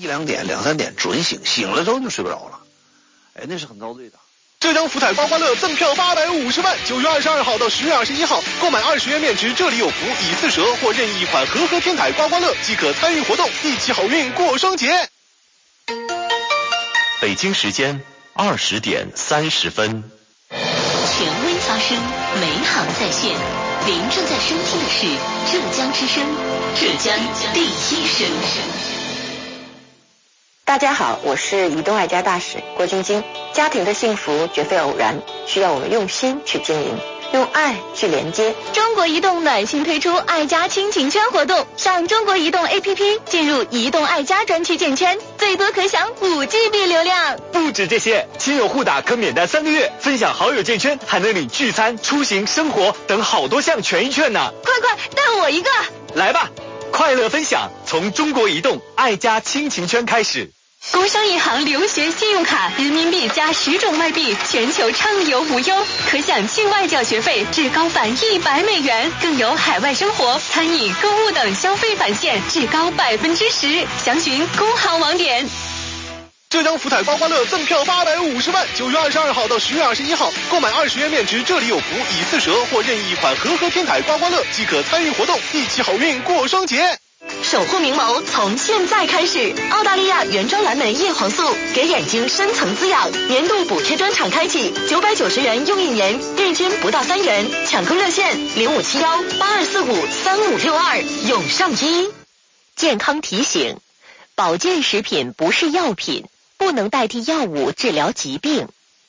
1、2点、2、3点准醒，醒了之后就睡不着了，哎，那是很遭罪的。 浙江福彩刮刮乐赠票850万，9月22号到10月21号，购买20元面值这里有福以次蛇或任意一款和天彩刮刮乐即可参与活动，一起好运过双节。 北京时间20点30分。 权威发声，每行在线。您正在收听的是浙江之声，浙江第一声。 大家好，我是移动爱家大使郭晶晶。家庭的幸福绝非偶然，需要我们用心去经营，用爱去连接。 中国移动暖心推出爱家亲情圈活动，上中国移动 APP 进入移动爱家专区建圈，最多可享5GB 流量。 不止这些，亲友互打可免单3个月，分享好友建圈还能领聚餐、出行、生活等好多项权益券呢。 快带我一个！ 来吧，快乐分享从中国移动爱家亲情圈开始。 工商银行留学信用卡，人民币加10种外币，全球畅游无忧，可享境外缴学费至高返100美元，更有海外生活、餐饮、购物等消费返现至高10%。详询工行网点。 浙江福彩刮刮乐赠票850万，9月22号到10月21号，购买20元面值这里有福以次蛇或任意一款和天彩刮刮乐即可参与活动，一起好运过双节。 守护明眸从现在开始，澳大利亚原装蓝莓叶黄素给眼睛深层滋养，年度补贴专场开启，990元用1年，日均不到3元，抢购热线057182453562，永上一。健康提醒：保健食品不是药品，不能代替药物治疗疾病。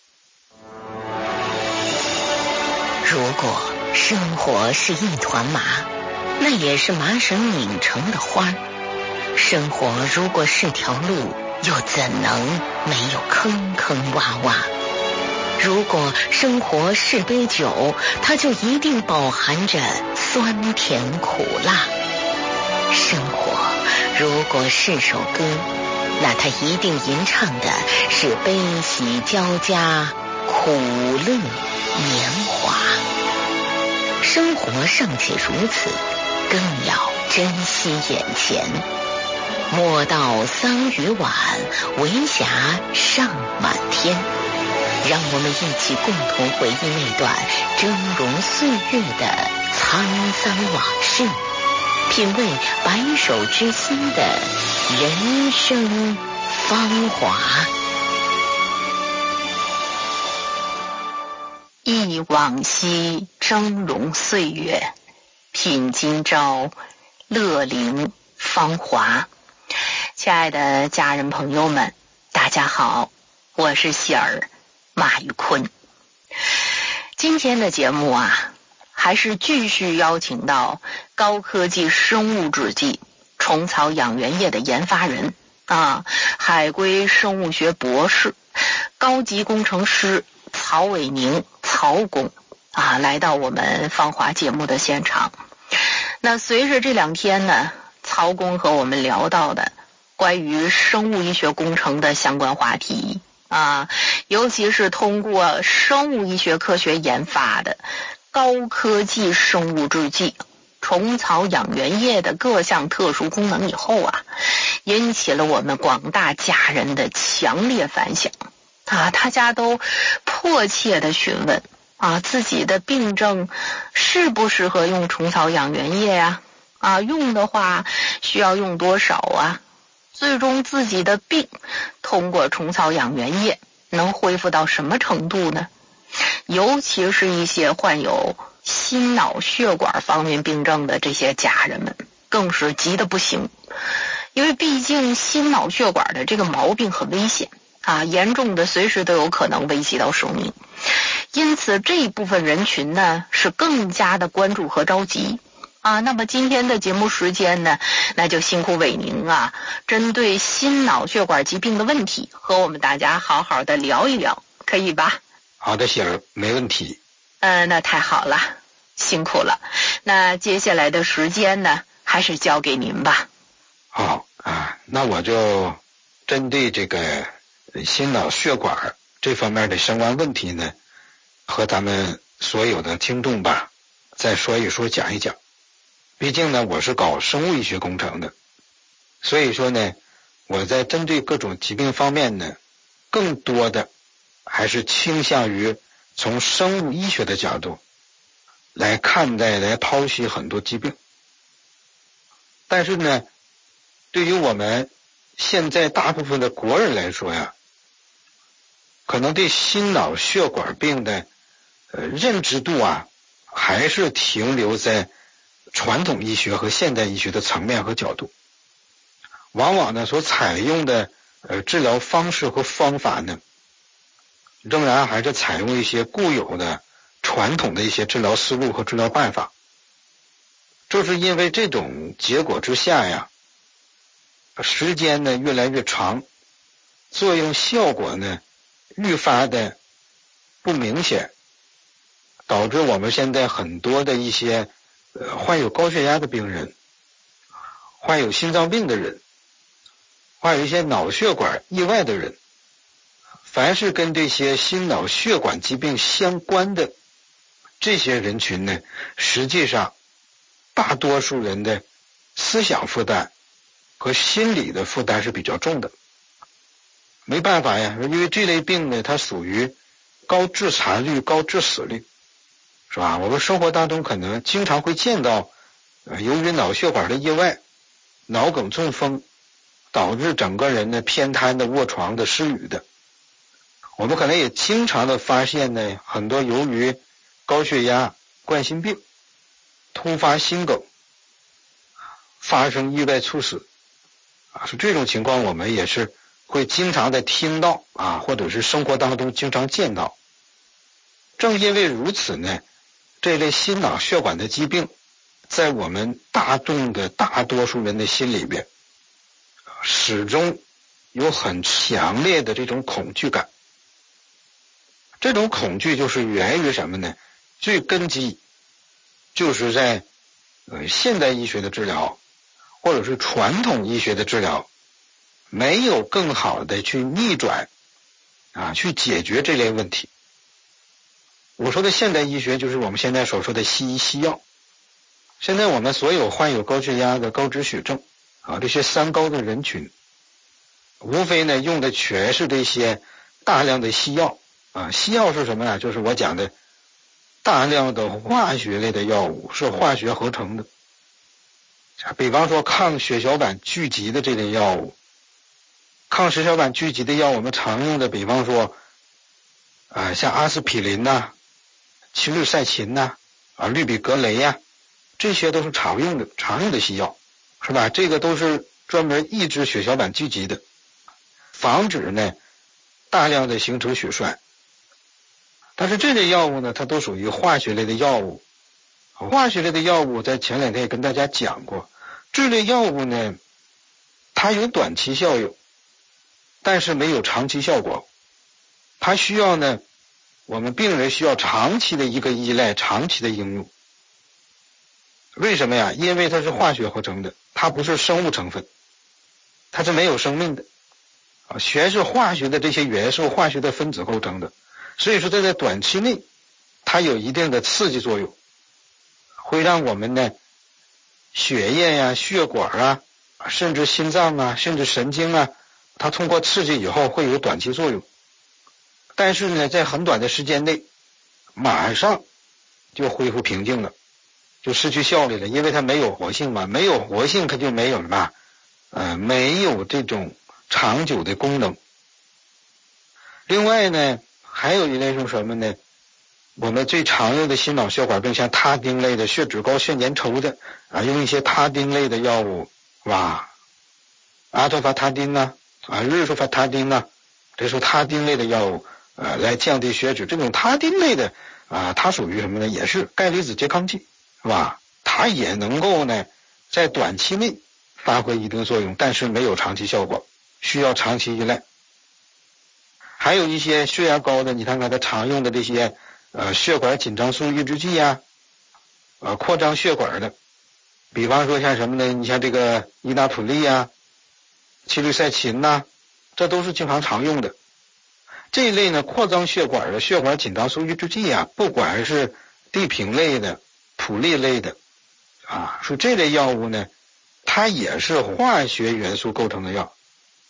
如果生活是一团麻，那也是麻绳拧成的花。生活如果是条路，又怎能没有坑坑洼洼？如果生活是杯酒，它就一定饱含着酸甜苦辣。生活如果是首歌，那它一定吟唱的是悲喜交加，苦乐年华。生活尚且如此，更要珍惜眼前。莫道桑榆晚，为霞尚满天。让我们一起共同回忆那段峥嵘岁月的沧桑往事，品味白首之心的人生芳华。忆往昔峥嵘岁月，品今朝乐龄芳华。亲爱的家人朋友们，大家好，我是喜儿马玉坤。今天的节目还是继续邀请到高科技生物制剂虫草养源液的研发人海归生物学博士、高级工程师曹伟宁曹工来到我们芳华节目的现场。那随着这2天呢，曹工和我们聊到的关于生物医学工程的相关话题尤其是通过生物医学科学研发的高科技生物制剂虫草养源液的各项特殊功能以后引起了我们广大家人的强烈反响大家都迫切的询问自己的病症适不适合用虫草养源液用的话需要用多少最终自己的病通过虫草养源液能恢复到什么程度呢？尤其是一些患有心脑血管方面病症的这些家人们更是急得不行，因为毕竟心脑血管的这个毛病很危险严重的随时都有可能危及到生命，因此这一部分人群呢是更加的关注和着急那么今天的节目时间呢，那就辛苦伟宁针对心脑血管疾病的问题和我们大家好好的聊一聊，可以吧？ 好的，喜儿，没问题。 那太好了，辛苦了。那接下来的时间呢，还是交给您吧。 好那我就针对这个心脑血管这方面的相关问题呢，和咱们所有的听众吧，再说一说讲一讲。毕竟呢，我是搞生物医学工程的，所以说呢， 我在针对各种疾病方面呢，更多的还是倾向于从生物医学的角度来看待、来剖析很多疾病。但是呢，对于我们现在大部分的国人来说呀，可能对心脑血管病的认知度啊，还是停留在传统医学和现代医学的层面和角度。往往呢，所采用的治疗方式和方法呢，仍然还是采用一些固有的传统的一些治疗思路和治疗办法。就是因为这种结果之下呀，时间呢越来越长，作用效果呢愈发的不明显，导致我们现在很多的一些患有高血压的病人，患有心脏病的人，患有一些脑血管意外的人，凡是跟这些心脑血管疾病相关的这些人群呢，实际上大多数人的思想负担和心理的负担是比较重的。没办法呀，因为这类病呢，它属于高致残率、高致死率，是吧？我们生活当中可能经常会见到由于脑血管的意外、脑梗中风导致整个人呢偏瘫的、卧床的、失语的。我们可能也经常的发现呢，很多由于高血压、冠心病、突发心梗发生意外猝死是这种情况，我们也是会经常的听到或者是生活当中经常见到。正因为如此呢，这类心脑血管的疾病在我们大众的大多数人的心里边始终有很强烈的这种恐惧感。这种恐惧就是源于什么呢？最根基就是在现代医学的治疗或者是传统医学的治疗没有更好的去逆转去解决这类问题。我说的现代医学就是我们现在所说的西医西药。现在我们所有患有高血压的、高脂血症这些三高的人群，无非呢用的全是这些大量的西药西药是什么呢？就是我讲的大量的化学类的药物，是化学合成的。比方说抗血小板聚集的这类药物，抗血小板聚集的药我们常用的，比方说像阿司匹林齐氯噻嗪氯吡格雷这些都是常用的西药，是吧？这个都是专门抑制血小板聚集的，防止呢大量的形成血栓。但是这类药物呢，它都属于化学类的药物。化学类的药物在前两天也跟大家讲过，这类药物呢，它有短期效用，但是没有长期效果。它需要呢，我们病人需要长期的一个依赖，长期的应用。为什么呀？因为它是化学合成的，它不是生物成分，它是没有生命的全是化学的这些元素、化学的分子构成的。所以说在短期内它有一定的刺激作用，会让我们呢血液血管甚至心脏甚至神经它通过刺激以后会有短期作用。但是呢在很短的时间内马上就恢复平静了，就失去效力了，因为它没有活性嘛，没有活性它就没有没有这种长久的功能。另外呢还有一类是什么呢？我们最常用的心脑血管病，像他汀类的、血脂高、血粘稠的用一些他汀类的药物阿托伐他汀瑞舒伐他汀这是他汀类的药物来降低血脂。这种他汀类的它属于什么呢？也是钙离子拮抗剂，是吧？它也能够呢在短期内发挥一定作用，但是没有长期效果，需要长期依赖。还有一些血压高的，你看看它常用的这些血管紧张素抑制剂扩张血管的，比方说像什么呢？你像这个伊那普利齐氯噻嗪这都是经常用的。这一类呢扩张血管的血管紧张素抑制剂不管是地平类的、普利类的说这类药物呢，它也是化学元素构成的药，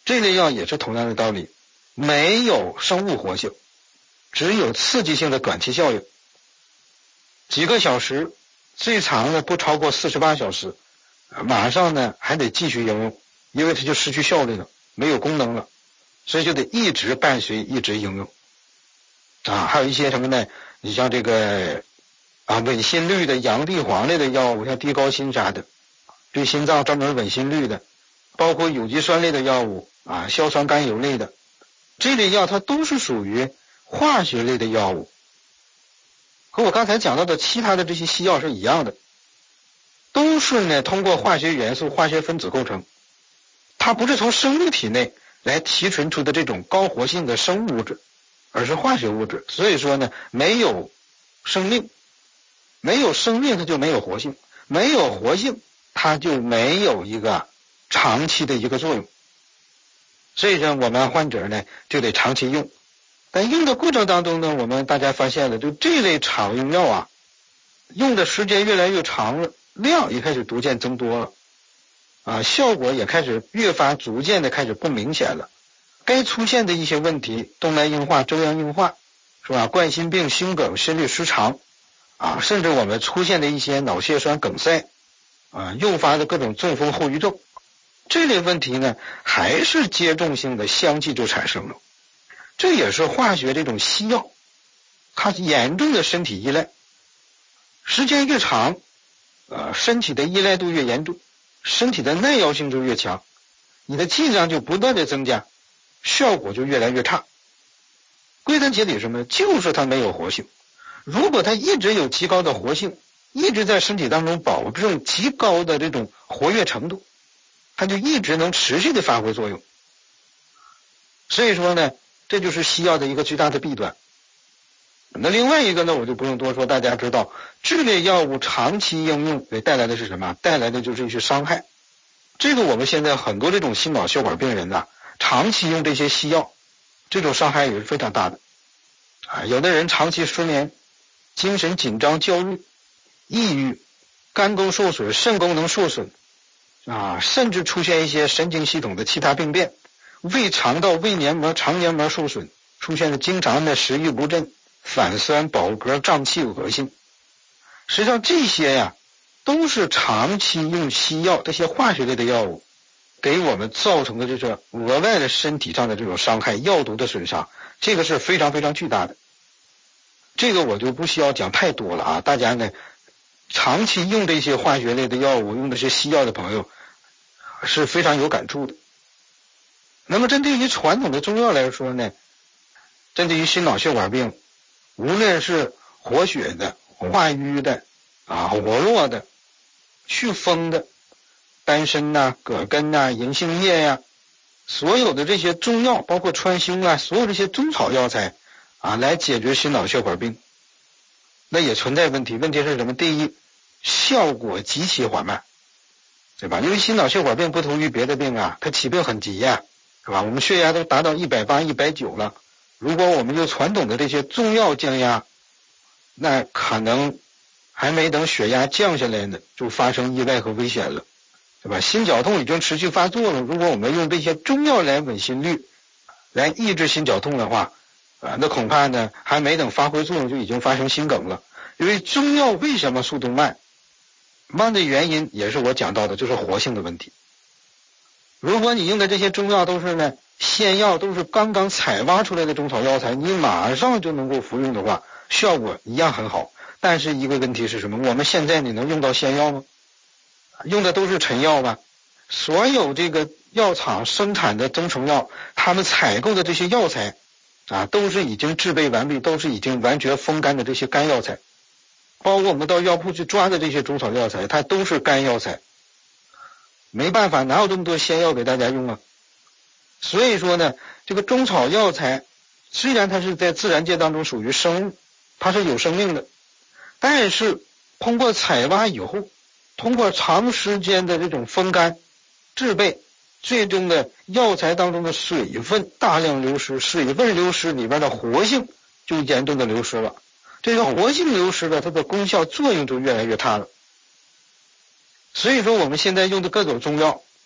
这类药也是同样的道理，没有生物活性，只有刺激性的短期效应，几个小时，最长的不超过48小时，马上呢还得继续应用，因为它就失去效率了，没有功能了，所以就得一直伴随，一直应用。还有一些什么呢？你像这个稳心率的洋地黄类的药物，像地高辛啥的，对心脏专门稳心率的，包括有机酸类的药物硝酸甘油类的，这类药它都是属于化学类的药物，和我刚才讲到的其他的这些西药是一样的，都是呢通过化学元素、化学分子构成，它不是从生命体内来提纯出的这种高活性的生物物质，而是化学物质。所以说呢，没有生命，没有生命它就没有活性，没有活性它就没有一个长期的一个作用。所以说我们患者呢就得长期用，但用的过程当中呢，我们大家发现了，就这类常用药用的时间越来越长了，量也开始逐渐增多了效果也开始越发逐渐的开始不明显了。该出现的一些问题，动脉硬化、粥样硬化，是吧？冠心病、心梗、心律失常甚至我们出现的一些脑血栓梗塞诱发的各种中风后遗症，这类问题呢，还是接种性的相继就产生了。这也是化学这种西药它严重的身体依赖，时间越长身体的依赖度越严重，身体的耐药性就越强，你的剂量就不断的增加，效果就越来越差。归根结底什么？就是它没有活性。如果它一直有极高的活性，一直在身体当中保证极高的这种活跃程度，它就一直能持续的发挥作用。所以说呢，这就是西药的一个最大的弊端。那另外一个呢，我就不用多说，大家知道这类药物长期应用给带来的是什么？带来的就是一些伤害。这个我们现在很多这种心脑血管病人长期用这些西药，这种伤害也是非常大的有的人长期失眠，精神紧张、焦虑、抑郁，肝功受损、肾功能受损甚至出现一些神经系统的其他病变，胃肠道、胃黏膜、肠黏膜受损，出现了经常的食欲不振、反酸、饱嗝、胀气、恶心。实际上这些都是长期用西药，这些化学类的药物给我们造成的这种额外的身体上的这种伤害，药毒的损伤，这个是非常非常巨大的。这个我就不需要讲太多了大家呢长期用这些化学类的药物，用这些西药的朋友是非常有感触的。那么针对于传统的中药来说呢，针对于心脑血管病，无论是活血的、化瘀的活络的、祛风的、丹参葛根银杏叶所有的这些中药，包括川芎所有这些中草药材来解决心脑血管病，那也存在问题。问题是什么？第一，效果极其缓慢，对吧？因为心脑血管病不同于别的病它起病很急是吧？我们血压都达到180、190了，如果我们用传统的这些中药降压，那可能还没等血压降下来呢，就发生意外和危险了，对吧？心绞痛已经持续发作了，如果我们用这些中药来稳心率，来抑制心绞痛的话那恐怕呢还没等发挥作用就已经发生心梗了。因为中药为什么速度慢的原因也是我讲到的，就是活性的问题。如果你用的这些中药都是呢鲜药，都是刚刚采挖出来的中草药材，你马上就能够服用的话，效果一样很好。但是一个问题是什么？我们现在你能用到鲜药吗？用的都是陈药吧。所有这个药厂生产的中成药，他们采购的这些药材都是已经制备完毕，都是已经完全风干的这些干药材，包括我们到药铺去抓的这些中草药材，它都是干药材，没办法，哪有这么多鲜药给大家用所以说呢，这个中草药材虽然它是在自然界当中属于生物，它是有生命的，但是通过采挖以后，通过长时间的这种风干制备，最终的药材当中的水分大量流失，水分流失里边的活性就严重的流失了，这个活性流失了，它的功效作用就越来越差了。所以说我们现在用的各种中药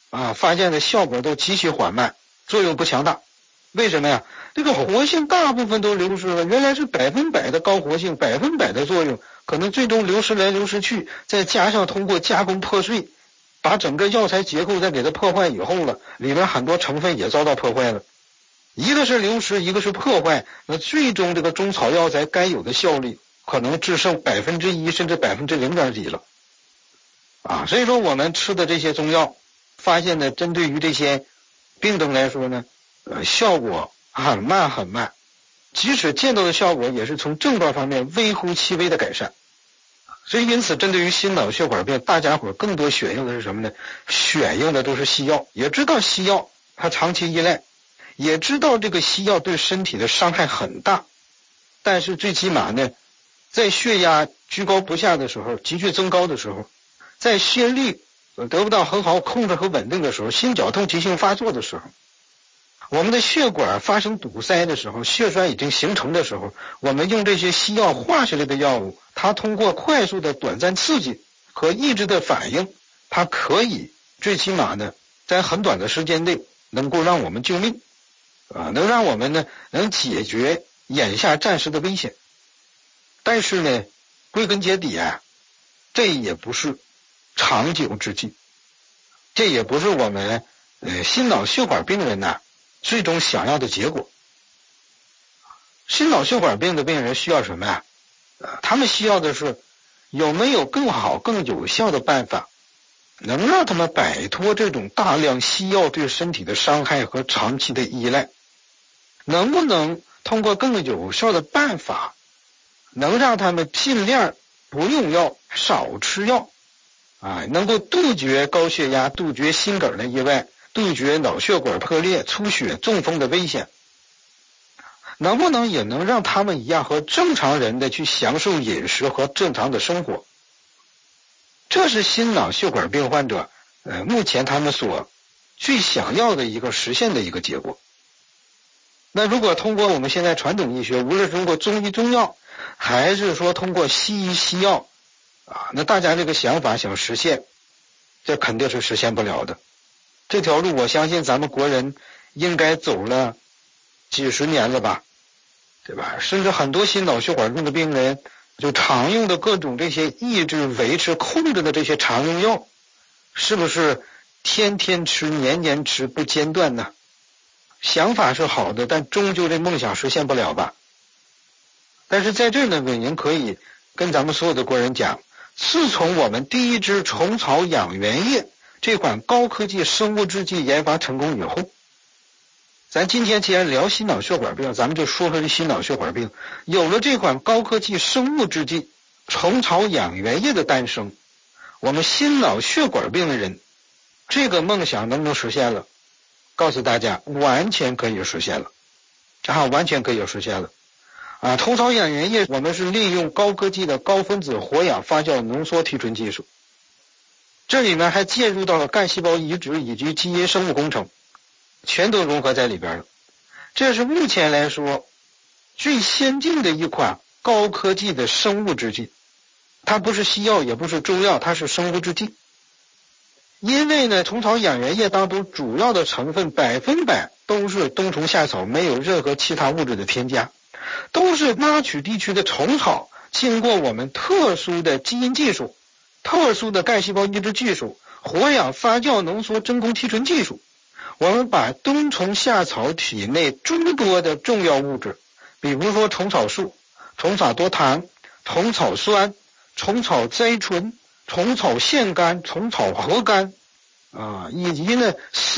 发现的效果都极其缓慢，作用不强大。为什么呀？这个活性大部分都流失了，原来是100%的高活性，100%的作用，可能最终流失来流失去，再加上通过加工破碎，把整个药材结构再给它破坏以后了，里面很多成分也遭到破坏了。一个是流失，一个是破坏，那最终这个中草药材该有的效率可能只剩1%甚至0.几了。所以说我们吃的这些中药，发现呢，针对于这些病症来说呢，效果很慢很慢，即使见到的效果也是从症状方面微乎其微的改善。所以因此针对于心脑血管病，大家伙更多选用的是什么呢？选用的都是西药，也知道西药它长期依赖，也知道这个西药对身体的伤害很大，但是最起码呢，在血压居高不下的时候，急剧增高的时候，在心率得不到很好控制和稳定的时候，心绞痛急性发作的时候，我们的血管发生堵塞的时候，血栓已经形成的时候，我们用这些西药化下来的药物，它通过快速的短暂刺激和抑制的反应，它可以最起码呢，在很短的时间内能够让我们救命，能让我们呢能解决眼下暂时的危险。但是呢，归根结底这也不是长久之计，这也不是我们心脑血管病人最终想要的结果。心脑血管病的病人需要什么呀？他们需要的是有没有更好更有效的办法，能让他们摆脱这种大量西药对身体的伤害和长期的依赖，能不能通过更有效的办法，能让他们尽量不用药，少吃药，能够杜绝高血压，杜绝心梗的意外，杜绝脑血管破裂、出血、中风的危险，能不能也能让他们一样和正常人的去享受饮食和正常的生活？这是心脑血管病患者目前他们所最想要的一个实现的一个结果。那如果通过我们现在传统医学，无论是通过中医中药，还是说通过西医西药那大家这个想法想实现，这肯定是实现不了的。这条路我相信咱们国人应该走了几十年了吧，对吧？甚至很多心脑血管病的病人就常用的各种这些抑制、维持、控制的这些常用药，是不是天天吃、年年吃不间断呢？想法是好的，但终究这梦想实现不了吧。但是在这儿呢，伟宁可以跟咱们所有的国人讲，自从我们第一支虫草养元液这款高科技生物制剂研发成功以后，咱今天既然聊心脑血管病，咱们就说说这心脑血管病。有了这款高科技生物制剂虫草养元液的诞生，我们心脑血管病的人这个梦想能不能实现了？告诉大家，完全可以实现了完全可以实现了虫草养元液我们是利用高科技的高分子活氧发酵浓缩提纯技术，这里面还介入到了干细胞移植以及基因生物工程，全都融合在里边了。这是目前来说最先进的一款高科技的生物制剂，它不是西药也不是中药，它是生物制剂。因为呢，虫草养元液当中主要的成分100%都是冬虫夏草，没有任何其他物质的添加，都是拉曲地区的虫草经过我们特殊的基因技术、特殊的干细胞移植技术、活氧发酵浓缩真空提纯技术，我们把冬虫夏草体内诸多的重要物质，比如说虫草素、虫草多糖、虫草酸、虫草甾醇、虫草腺苷、虫草核苷以及呢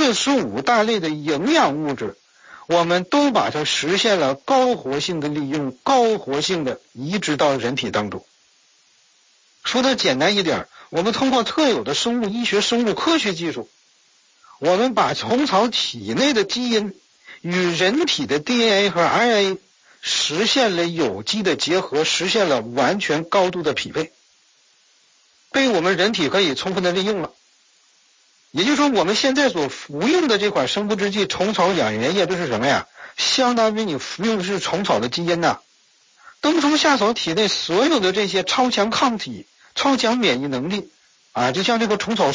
45大类的营养物质，我们都把它实现了高活性的利用，高活性的移植到人体当中。说的简单一点，我们通过特有的生物医学、生物科学技术，我们把虫草体内的基因与人体的 DNA 和 RNA 实现了有机的结合，实现了完全高度的匹配，被我们人体可以充分的利用了。也就是说，我们现在所服用的这款生物制剂虫草养元液，这是什么呀？相当于你服用的是虫草的基因冬虫夏草体内所有的这些超强抗体、超强免疫能力就像这个虫草素，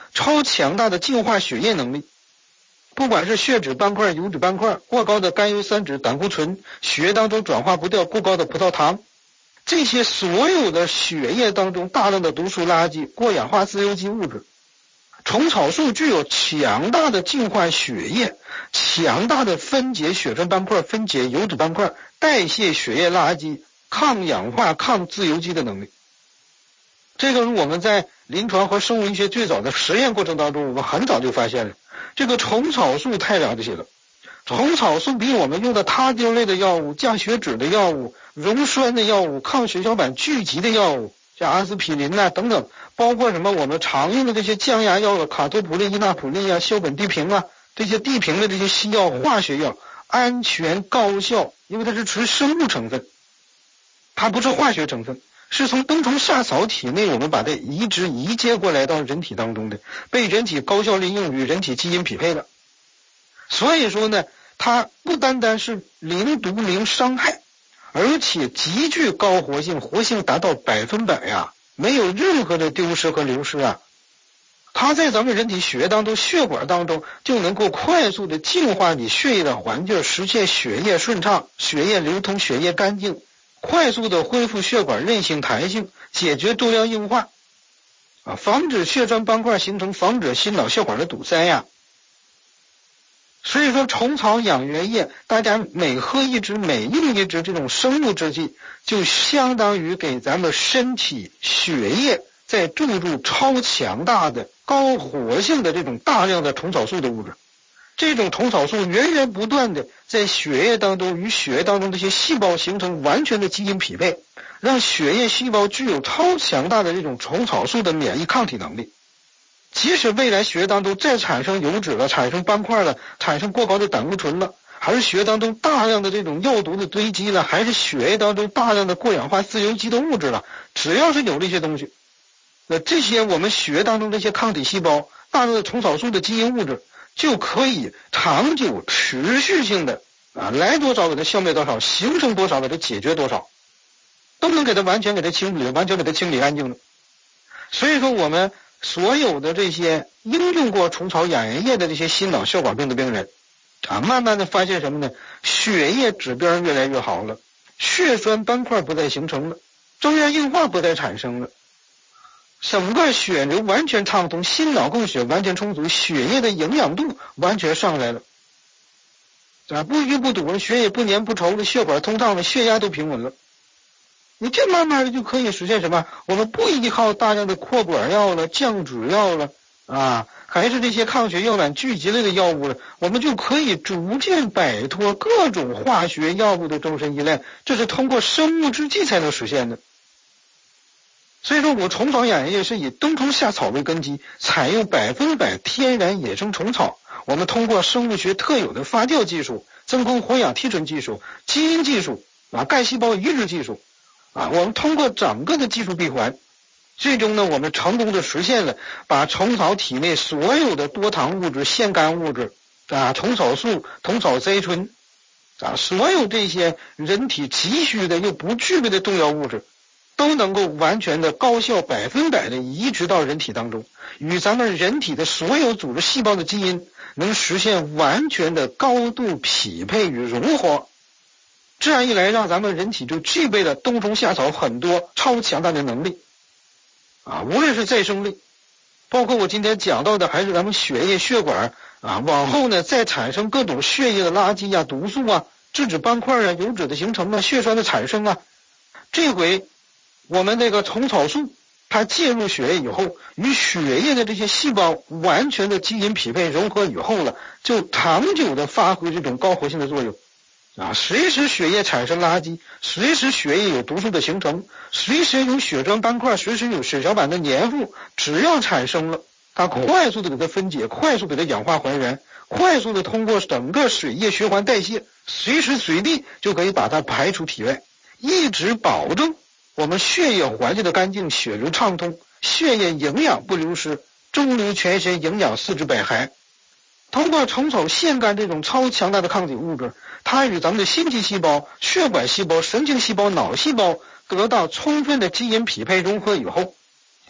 超强大的净化血液能力。不管是血脂斑块、油脂斑块、过高的甘油三酯、胆固醇，血液当中转化不掉过高的葡萄糖，这些所有的血液当中大量的毒素垃圾、过氧化自由基物质，虫草素具有强大的净化血液、强大的分解血栓斑块、分解油脂斑块、代谢血液垃圾、抗氧化、抗自由基的能力。这个我们在临床和生物医学最早的实验过程当中，我们很早就发现了，这个虫草素太了不起了。虫草素比我们用的他汀类的药物、降血脂的药物、溶栓的药物、抗血小板聚集的药物，像阿司匹林等等，包括什么我们常用的这些降压药卡托普利、伊那普利硝苯地平这些地平的这些西药、化学药，安全高效，因为它是纯生物成分，它不是化学成分，是从冬虫夏草体内我们把它移接过来到人体当中的，被人体高效利用，与人体基因匹配的。所以说呢，它不单单是零毒零伤害，而且极具高活性，活性达到100%没有任何的丢失和流失它在咱们人体血液当中、血管当中就能够快速的净化你血液的环境，实现血液顺畅、血液流通、血液干净，快速的恢复血管韧性弹性，解决多量硬化防止血栓斑块形成，防止心脑血管的堵塞所以说虫草养元液，大家每喝一支、每用一支这种生物制剂，就相当于给咱们身体血液再注入超强大的高活性的这种大量的虫草素的物质。这种虫草素源源不断的在血液当中与血液当中这些细胞形成完全的基因匹配，让血液细胞具有超强大的这种虫草素的免疫抗体能力。即使未来血液当中再产生油脂了、产生斑块了、产生过高的胆固醇了，还是血液当中大量的这种药毒的堆积了，还是血液当中大量的过氧化自由基的物质了，只要是有这些东西，那这些我们血液当中这些抗体细胞、大量的虫草素的基因物质，就可以长久持续性的来多少给它消灭多少，形成多少给它解决多少，都能给它完全给它清理，完全给它清理干净的。所以说我们所有的这些应用过虫草养元液的这些心脑血管病的病人慢慢的发现什么呢？血液指标越来越好了，血栓斑块不再形成了，中央硬化不再产生了，整个血流完全畅通，心脑供血完全充足，血液的营养度完全上来了不淤不堵了，血液不粘不稠了，血管通畅了，血压都平稳了。你这慢慢的就可以实现什么？我们不依靠大量的扩管药了、降脂药了还是这些抗血小板聚集类的药物了，我们就可以逐渐摆脱各种化学药物的终身依赖，这是通过生物制剂才能实现的。所以说我虫草养元液是以冬虫夏草为根基，采用100%天然野生虫草，我们通过生物学特有的发酵技术、真空活氧提纯技术、基因技术干细胞移植技术我们通过整个的技术闭环，最终呢我们成功的实现了把虫草体内所有的多糖物质、腺苷物质虫草素、虫草甾醇所有这些人体急需的又不具备的重要物质，都能够完全的高效100%的移植到人体当中，与咱们人体的所有组织细胞的基因能实现完全的高度匹配与融合。这样一来，让咱们人体就具备了冬虫夏草很多超强大的能力无论是再生力，包括我今天讲到的还是咱们血液血管往后呢再产生各种血液的垃圾毒素质子斑块油脂的形成血栓的产生这回我们这个虫草素它介入血液以后，与血液的这些细胞完全的基因匹配融合以后了，就长久的发挥这种高活性的作用随时血液产生垃圾，随时血液有毒素的形成，随时有血栓斑块，随时有血小板的粘附，只要产生了，它快速的给它分解，快速给它氧化还原，快速的通过整个血液循环代谢，随时随地就可以把它排出体外，一直保证我们血液环境的干净，血流畅通，血液营养不流失，中流全身，营养四肢百骸。通过虫草腺苷这种超强大的抗体物质，它与咱们的心肌细胞、血管细胞、神经细胞、脑细胞得到充分的基因匹配融合以后，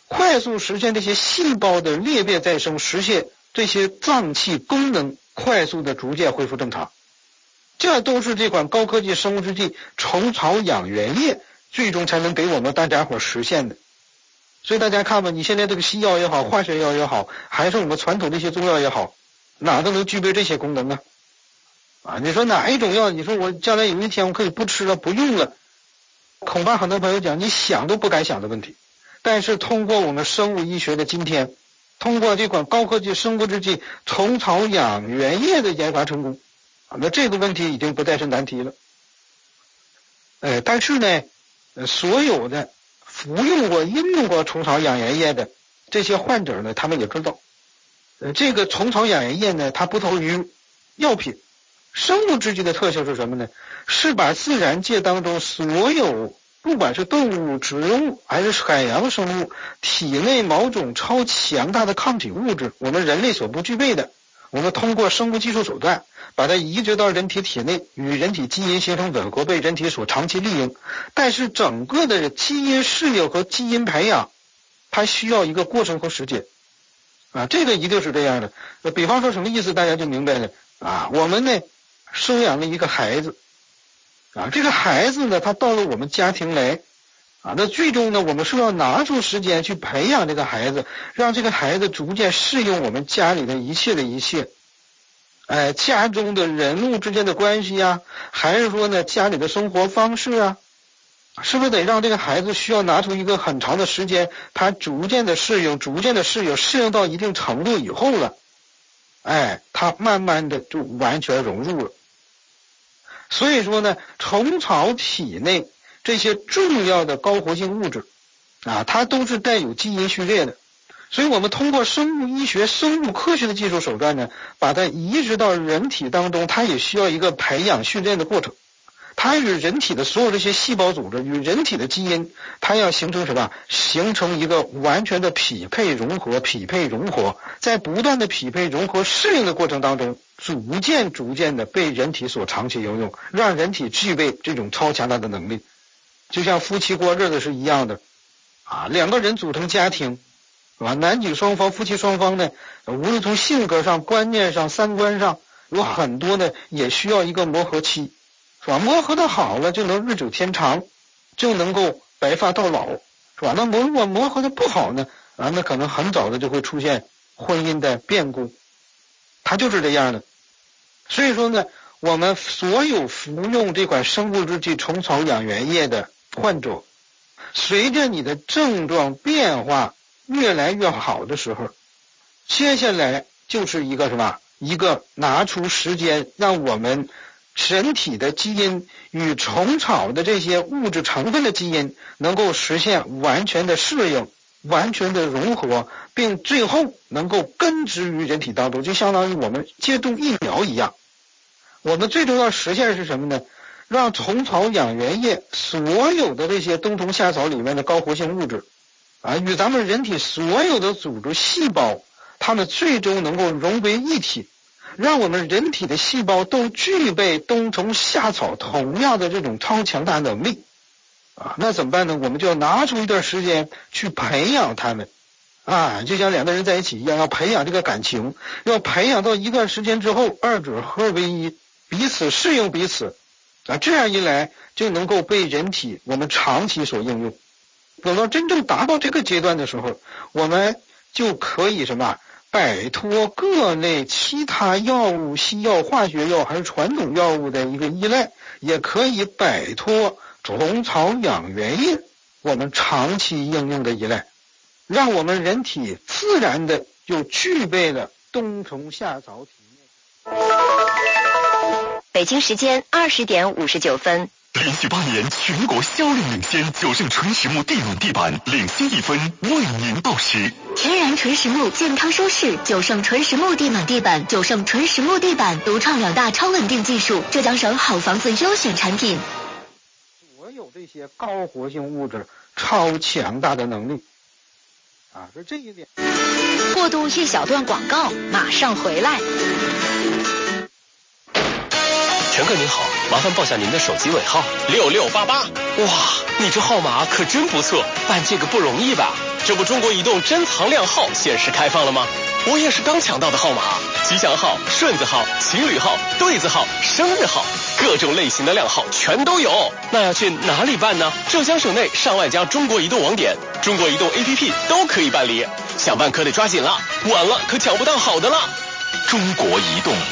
快速实现这些细胞的裂变再生，实现这些脏器功能快速的逐渐恢复正常。这都是这款高科技生物制剂虫草养元液最终才能给我们大家伙实现的。所以大家看吧，你现在这个西药也好，化学药也好，还是我们传统的一些中药也好，哪都能具备这些功能啊！你说哪一种药，你说我将来有一天我可以不吃了不用了，恐怕很多朋友讲你想都不敢想的问题。但是通过我们生物医学的今天，通过这款高科技生物制剂虫草养元液的研发成功，那这个问题已经不再是难题了。但是呢，所有的服用过、应用过虫草养元液的这些患者呢，他们也知道，这个虫草养元液呢，它不同于药品。生物制剂的特性是什么呢？是把自然界当中所有不管是动物、植物还是海洋生物体内某种超强大的抗体物质，我们人类所不具备的，我们通过生物技术手段把它移植到人体体内，与人体基因形成吻合，被人体所长期利用。但是整个的基因适应和基因培养，它需要一个过程和时间啊，这个一定是这样的。比方说什么意思，大家就明白了啊。我们呢收养了一个孩子啊，这个孩子呢，他到了我们家庭来啊，那最终呢，我们是要拿出时间去培养这个孩子，让这个孩子逐渐适应我们家里的一切，家中的人物之间的关系啊，还是说呢家里的生活方式啊，是不是得让这个孩子需要拿出一个很长的时间，他逐渐的适应到一定程度以后了，他慢慢的就完全融入了。所以说呢，虫草体内这些重要的高活性物质啊，它都是带有基因序列的。所以我们通过生物医学、生物科学的技术手段呢，把它移植到人体当中，它也需要一个培养训练的过程。它与人体的所有这些细胞组织，与人体的基因，它要形成什么？形成一个完全的匹配融合，在不断的匹配融合适应的过程当中，逐渐的被人体所长期应用，让人体具备这种超强大的能力。就像夫妻过日子是一样的啊，两个人组成家庭是吧？男女双方、夫妻双方呢，无论从性格上、观念上、三观上，有很多呢也需要一个磨合期，是吧？磨合的好了，就能日久天长，就能够白发到老，是吧？那如果磨合的不好呢，那可能很早的就会出现婚姻的变故，它就是这样的。所以说呢，我们所有服用这款生物制剂虫草养元液的患者，随着你的症状变化越来越好的时候，接下来就是一个什么？一个拿出时间，让我们人体的基因与虫草的这些物质成分的基因能够实现完全的适应、完全的融合，并最后能够根植于人体当中，就相当于我们接种疫苗一样。我们最终要实现的是什么呢？让虫草养元液所有的这些冬虫夏草里面的高活性物质啊，与咱们人体所有的组织细胞，它们最终能够融为一体，让我们人体的细胞都具备冬虫夏草同样的这种超强大能力啊。那怎么办呢？我们就要拿出一段时间去培养它们啊，就像两个人在一起一样，要培养这个感情，要培养到一段时间之后，二者合而为一，彼此适应彼此啊，这样一来就能够被人体我们长期所应用。等到真正达到这个阶段的时候，我们就可以什么？摆脱各类其他药物、西药、化学药还是传统药物的一个依赖，也可以摆脱虫草养元液我们长期应用的依赖，让我们人体自然的就具备了冬虫夏草体内。 北京时间20点59分。 连续8年全国销量领先，9胜纯实木地暖地板领先1分，为您报时。 天然纯实木，健康舒适，9胜纯实木地暖地板，9胜纯实木地板独创2大超稳定技术，浙江省好房子优选产品。 所有这些高活性物质超强大的能力啊，是这一点。 过渡一小段广告，马上回来。 乘客您好，麻烦报下您的手机尾号6688。哇，你这号码可真不错，办这个不容易吧？ 这不中国移动珍藏靓号限时开放了吗？我也是刚抢到的号码，吉祥号、顺子号、情侣号、对子号、生日号，各种类型的靓号全都有。那要去哪里办呢？浙江省内上万家中国移动网点、中国移动 APP 都可以办理，想办可得抓紧了，晚了可抢不到好的了。 中国移动。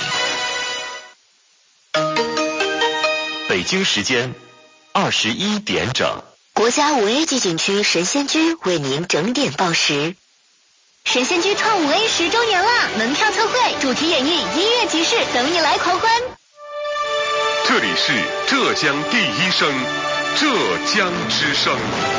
北京时间21点整。 国家5A 级景区神仙居为您整点报时。 神仙居创5A 10周年啦！门票特惠，主题演绎，音乐集市，等你来狂欢。 这里是浙江第一声，浙江之声。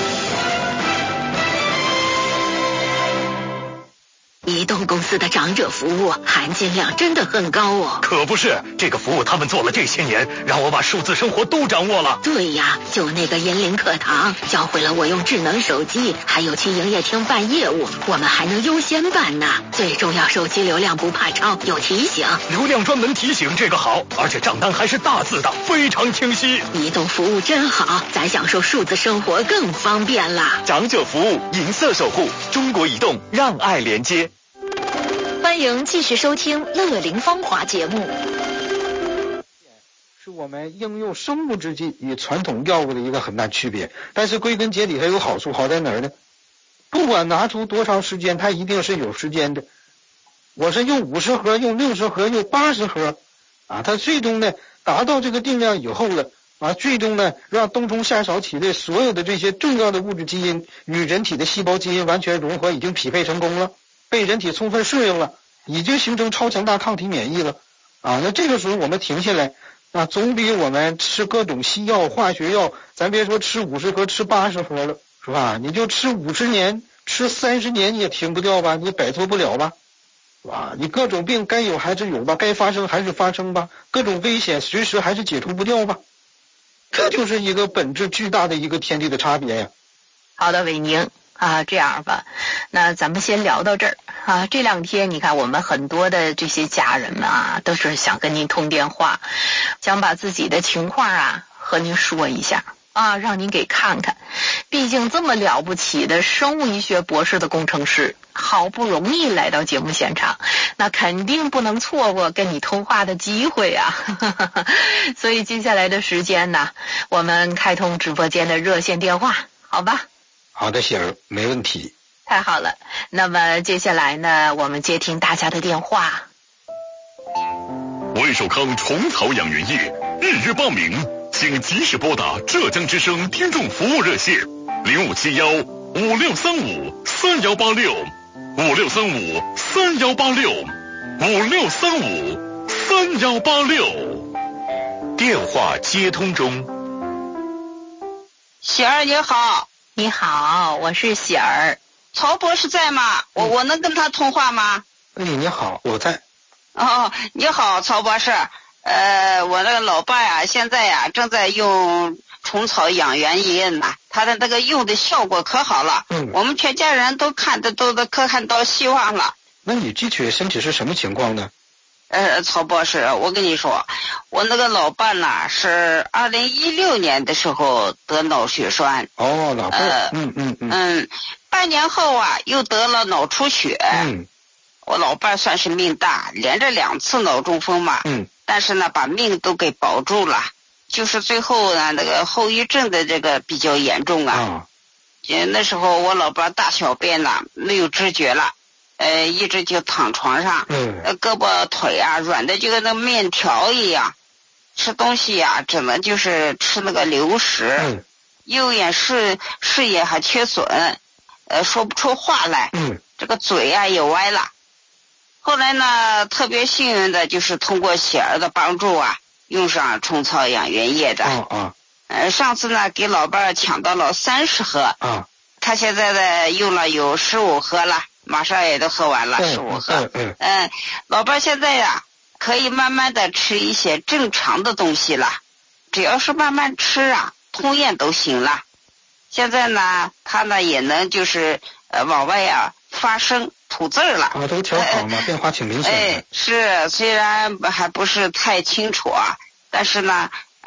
移动公司的长者服务含金量真的很高哦。 可不是，这个服务他们做了这些年，让我把数字生活都掌握了。 对呀，就那个银铃课堂，教会了我用智能手机，还有去营业厅办业务，我们还能优先办呢。最重要，手机流量不怕超，有提醒。 流量专门提醒，这个好，而且账单还是大字的，非常清晰。 移动服务真好，咱享受数字生活更方便啦。 长者服务，银色守护，中国移动，让爱连接。 欢迎继续收听《乐龄芳华》节目。 是我们应用生物制剂与传统药物的一个很大区别，但是归根结底它有好处，好在哪儿呢？不管拿出多长时间，它一定是有时间的。我是用50盒，用60盒，用80盒啊，它最终呢达到这个定量以后了啊，最终呢让冬虫夏草体内所有的这些重要的物质基因与人体的细胞基因完全融合，已经匹配成功了，被人体充分适应了，已经形成超强大抗体免疫了啊。那这个时候我们停下来啊，总比我们吃各种西药化学药，咱别说吃50盒吃80盒了，是吧？你就吃50年吃30年你也停不掉吧，你也摆脱不了吧，是吧？你各种病该有还是有吧，该发生还是发生吧，各种危险随时还是解除不掉吧，这就是一个本质巨大的一个天地的差别呀。 好的，伟宁啊，这样吧，那咱们先聊到这儿啊。这2天你看我们很多的这些家人们啊，都是想跟您通电话，想把自己的情况啊和您说一下啊，让您给看看。毕竟这么了不起的生物医学博士的工程师，好不容易来到节目现场，那肯定不能错过跟你通话的机会啊。所以接下来的时间呢，我们开通直播间的热线电话，好吧？ 好的，喜儿，没问题。 太好了，那么接下来呢，我们接听大家的电话。 万寿康虫草养元液预约报名，请及时拨打浙江之声听众服务热线0574-5186，5635-3186，5635-3186。电话接通中。 喜儿你好。 你好，我是喜儿。 曹博士在吗？我能跟他通话吗？ 你好，我在。 哦，你好，曹博士。我那个老爸呀，现在呀正在用虫草养元液呢，他的那个用的效果可好了。我们全家人都看到希望了。 那你具体身体是什么情况呢？ 曹博士，我跟你说，我那个老伴呢是2016年的时候得脑血栓。 哦，老伴。 半年后啊又得了脑出血。我老伴算是命大，连着2次脑中风嘛。但是呢把命都给保住了，就是最后呢那个后遗症的这个比较严重啊。那时候我老伴大小便呢没有知觉了。一直就躺床上，胳膊腿啊软的就跟那面条一样，吃东西呀只能就是吃那个流食，右眼视野还缺损，说不出话来，这个嘴呀也歪了。后来呢特别幸运的就是通过喜儿的帮助啊，用上虫草养元液的。上次呢给老伴抢到了30盒，他现在呢用了有15盒了。马上也都喝完了15盒。老伴现在呀可以慢慢的吃一些正常的东西了，只要是慢慢吃啊，通咽都行了。现在呢他呢也能就是往外呀发声吐字了。 都调好嘛，变化挺明显的。 是，虽然还不是太清楚啊，但是呢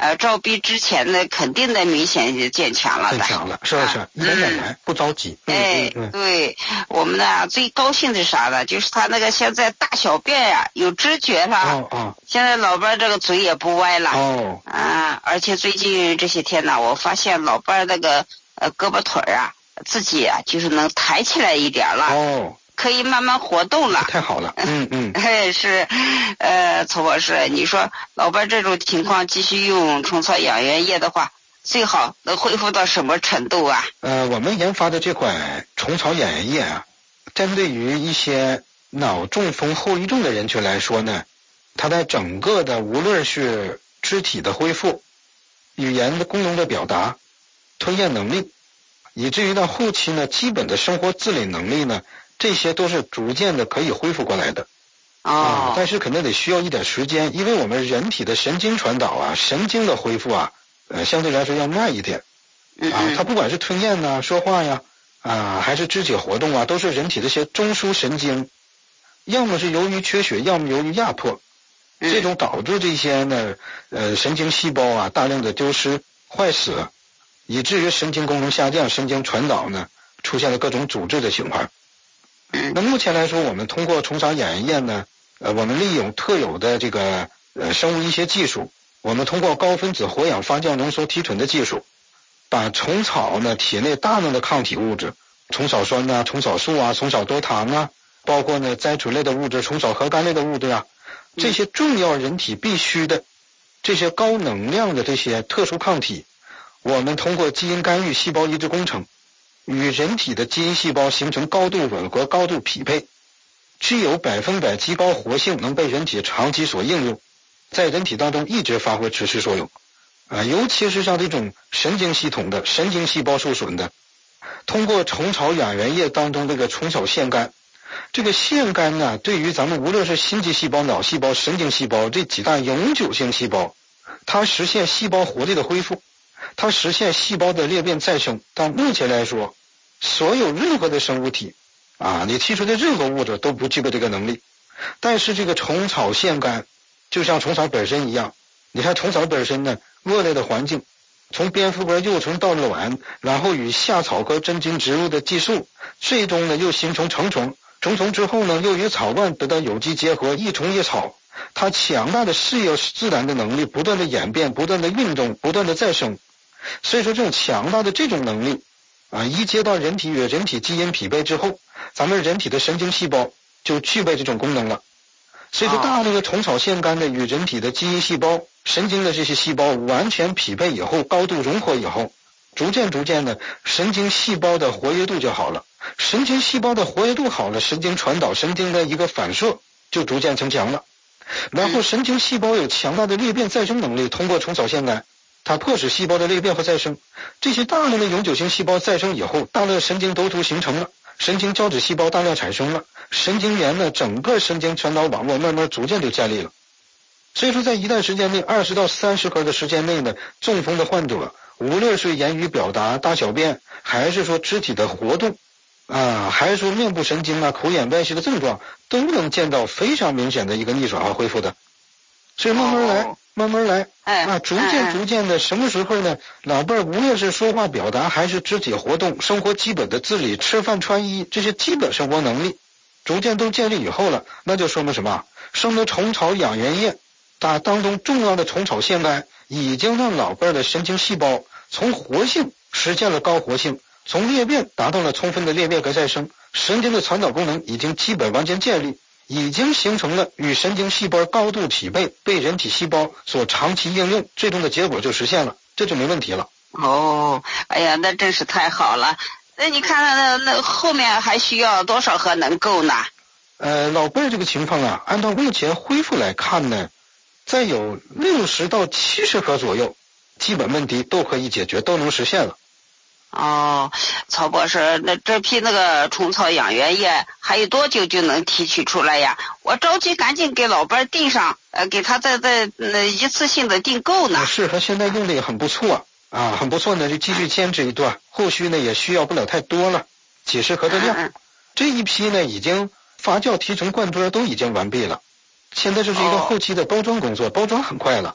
照比之前的肯定的明显渐强了的。 渐强了，是不是？一点点来，不着急。 对，我们呢最高兴的啥呢？就是他那个现在大小便呀有知觉了。现在老伴这个嘴也不歪了。而且最近这些天呢，我发现老伴那个胳膊腿啊，自己啊就是能抬起来一点了。可以慢慢活动了。 太好了。 是，曹博士，你说老伴这种情况继续用虫草养元液的话，最好能恢复到什么程度啊？ 我们研发的这款虫草养元液啊，针对于一些脑中风后遗症的人群来说呢，它在整个的无论是肢体的恢复、语言的功能的表达、吞咽能力，以至于到后期呢，基本的生活自理能力呢，这些都是逐渐的可以恢复过来的。但是可能得需要一点时间，因为我们人体的神经传导啊、神经的恢复啊，相对来说要慢一点。它不管是吞咽呐、说话呀，还是肢体活动啊，都是人体这些中枢神经，要么是由于缺血，要么由于压迫，这种导致这些呢，神经细胞啊大量的丢失、坏死，以至于神经功能下降，神经传导呢出现了各种阻滞的情况。那目前来说，我们通过虫草养元液呢，我们利用特有的这个生物医学技术，我们通过高分子活氧发酵浓缩提纯的技术，把虫草呢体内大量的抗体物质，虫草酸啊、虫草素啊、虫草多糖啊，包括呢甾醇类的物质、虫草核苷类的物质啊，这些重要人体必须的这些高能量的这些特殊抗体，我们通过基因干预、细胞移植工程，与人体的基因细胞形成高度吻合、高度匹配，具有100%极高活性，能被人体长期所应用，在人体当中一直发挥持续作用。尤其是像这种神经系统的、神经细胞受损的，通过虫草养元液当中这个虫草腺苷，这个腺苷呢，对于咱们无论是心肌细胞、脑细胞、神经细胞这几大永久性细胞，它实现细胞活力的恢复，它实现细胞的裂变再生。到目前来说，所有任何的生物体你提出的任何物质都不具备这个能力。但是这个虫草腺苷就像虫草本身一样，你看虫草本身呢，恶劣的环境，从蝙蝠科幼虫到卵，然后与夏草科真菌植入的寄宿，最终呢又形成成虫，成虫之后呢又与草冠得到有机结合，一虫一草，它强大的适应自然的能力，不断的演变，不断的运动，不断的再生。所以说这种强大的这种能力一接到人体与人体基因匹配之后，咱们人体的神经细胞就具备这种功能了。所以说大量的虫草腺苷的与人体的基因细胞、神经的这些细胞完全匹配以后，高度融合以后，逐渐的神经细胞的活跃度就好了。神经细胞的活跃度好了，神经传导、神经的一个反射就逐渐增强了。然后神经细胞有强大的裂变再生能力，通过虫草腺苷，它迫使细胞的裂变和再生。这些大量的永久性细胞再生以后，大量神经轴突形成了，神经胶质细胞大量产生了，神经元呢，整个神经传导网络慢慢逐渐就建立了。所以说在一段时间内，20到30克的时间内呢，中风的患者无论是言语表达、大小便，还是说肢体的活动还是说面部神经口眼歪斜的症状，都能见到非常明显的一个逆转和恢复的。所以慢慢来逐渐的，什么时候呢，老伴儿无论是说话表达还是肢体活动，生活基本的自理、吃饭穿衣这些基本生活能力逐渐都建立以后了，那就说明什么？说明虫草养元液当中重要的虫草腺苷已经让老伴儿的神经细胞从活性实现了高活性，从裂变达到了充分的裂变和再生，神经的传导功能已经基本完全建立，已经形成了与神经细胞高度匹配，被人体细胞所长期应用，最终的结果就实现了，这就没问题了。 哎呀，那真是太好了。那你看那后面还需要多少盒能够呢？ 老伴儿这个情况按照目前恢复来看呢，再有60到70盒左右，基本问题都可以解决，都能实现了。 曹博士，那这批那个虫草养元液还有多久就能提取出来呀？我着急赶紧给老伴订上，给他再一次性的订购呢。 是，他现在用的也很不错很不错呢，就继续坚持一段，后续呢也需要不了太多了，几十盒的量。这一批呢已经发酵、提纯、灌装都已经完毕了，现在就是一个后期的包装工作，包装很快了。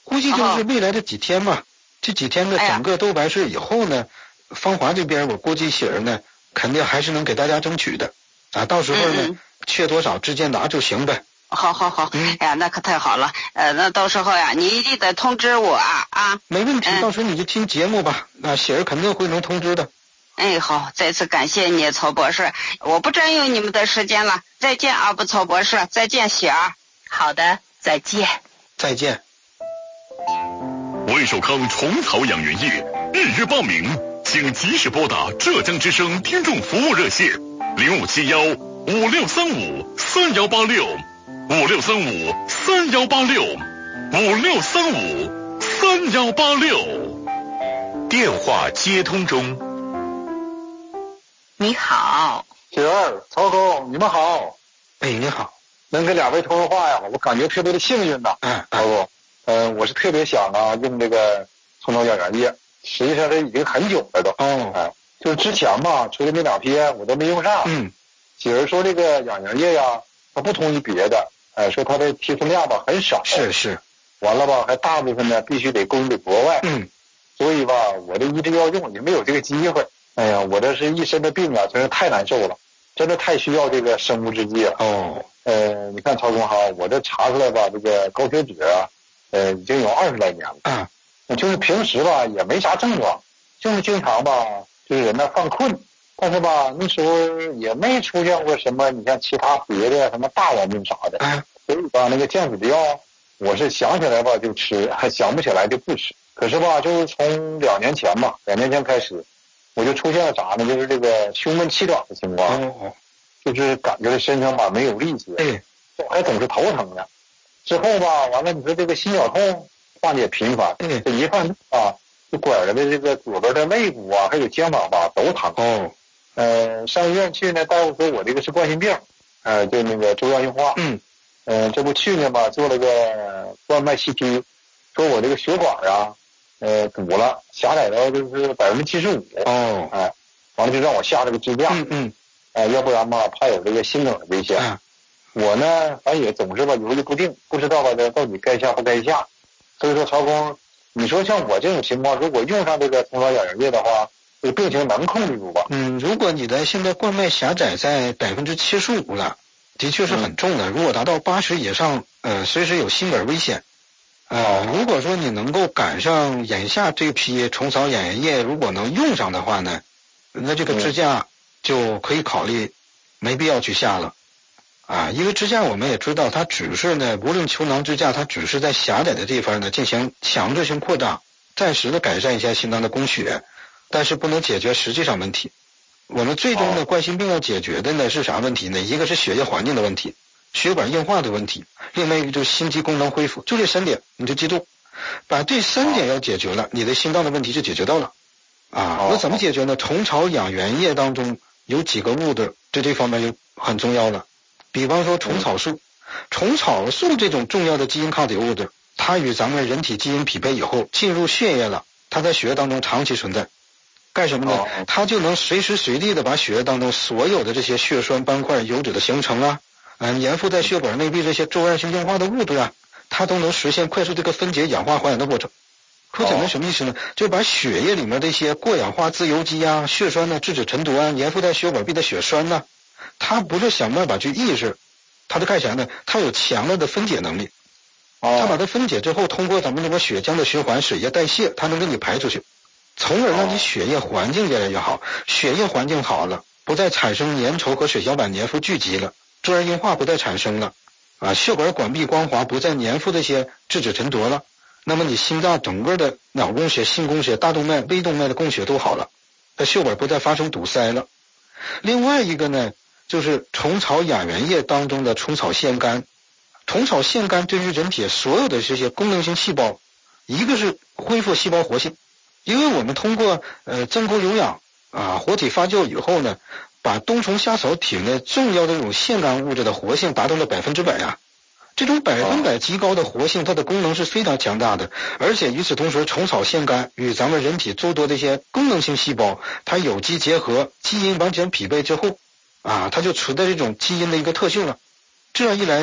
估计就是未来的几天吧。这几天的整个都完事以后呢，芳华这边我估计喜儿呢肯定还是能给大家争取的啊，到时候呢缺多少直接拿就行呗。 好，哎呀，那可太好了。那到时候呀，你一定得通知我啊。 没问题，到时候你就听节目吧，那喜儿肯定会能通知的。 好，再次感谢你，曹博士，我不占用你们的时间了，再见啊，不曹博士，再见喜儿。 好的，再见。 再见。 万寿康虫草养元液预约报名，请及时拨打浙江之声听众服务热线 0574-5635-3186，5635-3186，5635-3186。电话接通中。 你好， 喜儿、曹总，你们好。 你好， 能跟2位通话呀，我感觉特别的幸运呐。曹总，我是特别想用这个虫草养元液，实际上这已经很久了都。就是之前吧，出的那2批我都没用上。喜儿说这个养元液呀，它不同于别的，说它的提纯量吧很少。 是。 完了吧，还大部分呢必须得供给国外。所以吧，我这一直要用，也没有这个机会。哎呀，我这是一身的病啊，真是太难受了，真的太需要这个生物制剂了。你看曹总哈，我这查出来吧，这个高血脂已经有20来年了。就是平时吧也没啥症状，就是经常吧就是人呢犯困，但是吧那时候也没出现过什么你像其他别的什么大毛病啥的。所以吧那个降脂的药，我是想起来吧就吃，还想不起来就不吃。可是吧就是从2年前吧，2年前开始，我就出现了啥呢？就是这个胸闷气短的情况。就是感觉身上吧没有力气，还总是头疼的。之后吧，完了你说这个心绞痛患得也频繁，这一犯就拐着的这个左边的肋骨还有肩膀吧都疼。上医院去呢，大夫说我这个是冠心病，就那个粥样硬化。这不去年吧做了个冠脉 CT， 说我这个血管堵了，狭窄到就是75%。完了就让我下这个支架。要不然吧怕有这个心梗的危险。我呢反正也总是吧犹豫不定，不知道吧这到底该下不该下。所以说曹工，你说像我这种情况，如果用上这个虫草养元液的话，这个病情能控制住吧？ 如果你的现在冠脉狭窄在75%了，的确是很重的。如果达到80以上，随时有心梗危险。如果说你能够赶上眼下这批虫草养元液，如果能用上的话呢，那这个支架就可以考虑没必要去下了。因为支架我们也知道，它只是呢，无论球囊支架，它只是在狭窄的地方呢进行强制性扩张，暂时的改善一下心脏的供血，但是不能解决实际上问题。我们最终的冠心病要解决的呢是啥问题呢？一个是血液环境的问题，血管硬化的问题，另外一个就是心肌功能恢复，就这3点，你就记住，把这3点要解决了，你的心脏的问题就解决到了。那怎么解决呢？虫草养元液当中有几个物质，这方面就很重要了。比方说虫草素，虫草素这种重要的基因抗体物质，它与咱们人体基因匹配以后进入血液了，它在血液当中长期存在，干什么呢？它就能随时随地的把血液当中所有的这些血栓斑块油脂的形成粘附在血管内壁这些粥样性硬化的物质它都能实现快速这个分解氧化还原的过程。说简单什么意思呢？就把血液里面这些过氧化自由基血栓质脂沉着粘附在血管壁的血栓它不是想办法去抑制，它是干啥呢？它有强烈的分解能力。它把它分解之后，通过咱们这个血浆的循环、水液代谢，它能给你排出去，从而让你血液环境越来越好。血液环境好了，不再产生粘稠和血小板粘附聚集了，粥样硬化不再产生了血管管壁光滑，不再粘附这些质脂沉着了。那么你心脏整个的脑供血、心供血、大动脉、微动脉的供血都好了，血管不再发生堵塞了。另外一个呢，就是虫草养元液当中的虫草腺苷。虫草腺苷对于人体所有的这些功能性细胞，一个是恢复细胞活性，因为我们通过增供有氧活体发酵以后呢，把冬虫夏草体内重要的这种腺苷物质的活性达到了100%这种100%极高的活性，它的功能是非常强大的。而且与此同时，虫草腺苷与咱们人体诸多的一些功能性细胞，它有机结合，基因完全匹配之后它就存在这种基因的一个特性了。这样一来呢，